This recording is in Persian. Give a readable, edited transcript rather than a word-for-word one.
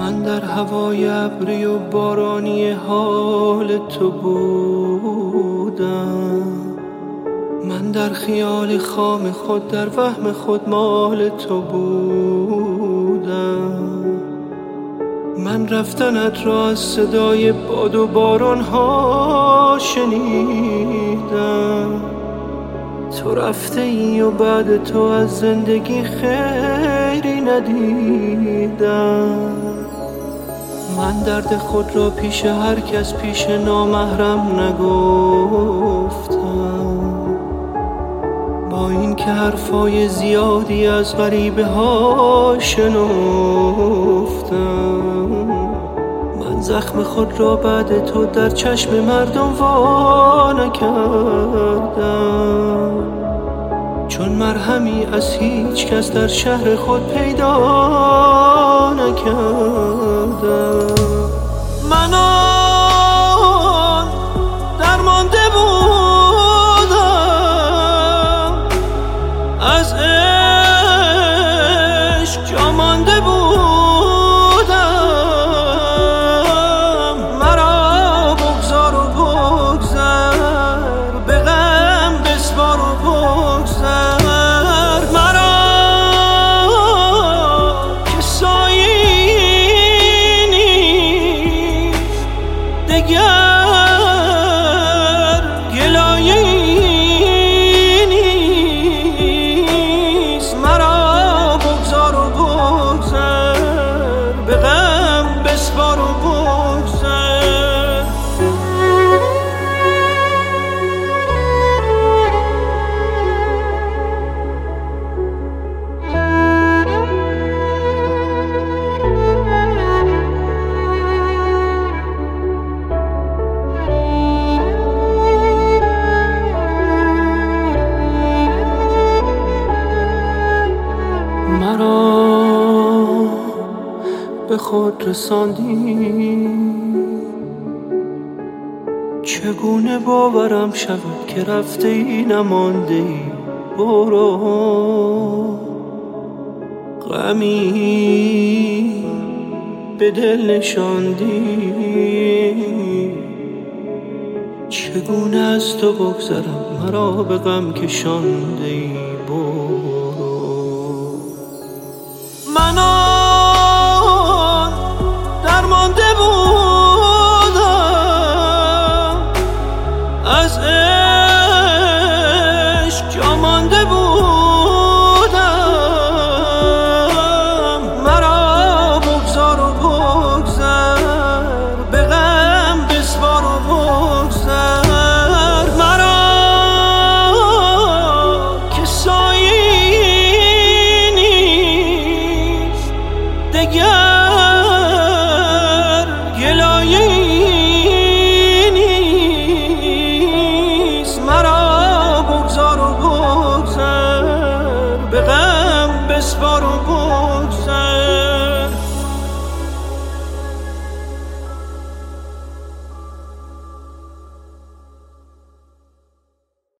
من در هوای ابری و بارانی حال تو بودم، من در خیال خام خود در وهم خود مال تو بودم. من رفتنت را از صدای باد و باران ها شنیدم، تو رفته ای و بعد تو از زندگی خیری ندیدم. من درد خود را پیش هر کس پیش نامحرم نگفتم، با این که حرفای زیادی از غریبه ها شنفتم. من زخم خود را بعد تو در چشم مردم وا نکردم، چون مرهمی از هیچ کس در شهر خود پیدا نکردم. من آن درمانده بودم، از عشق جا مانده بودم. مرا بگذار و بگذر، به غم بسپار و بگذر مرا که سایه‌ای نیست دگر، گلایه‌ای نیست. مرا بگذار و بگذر، به غم بسپار و بگذر. مرا به خود رساندی، چگونه باورم شود که رفته ای نمانده ای. برو، غمی به دل نشاندی، چگونه از تو بگذرم مرا به غم کشانده ای. برو، من آن درمانده بودم، از عشق جا مانده بودم. مرا بگذار و بگذر، به غم بسپار و بگذر مرا که سایه‌ای نیست دگر، گلایه‌ای نیست. مرا بگذار و بگذر، به غم بسپار و بگذر.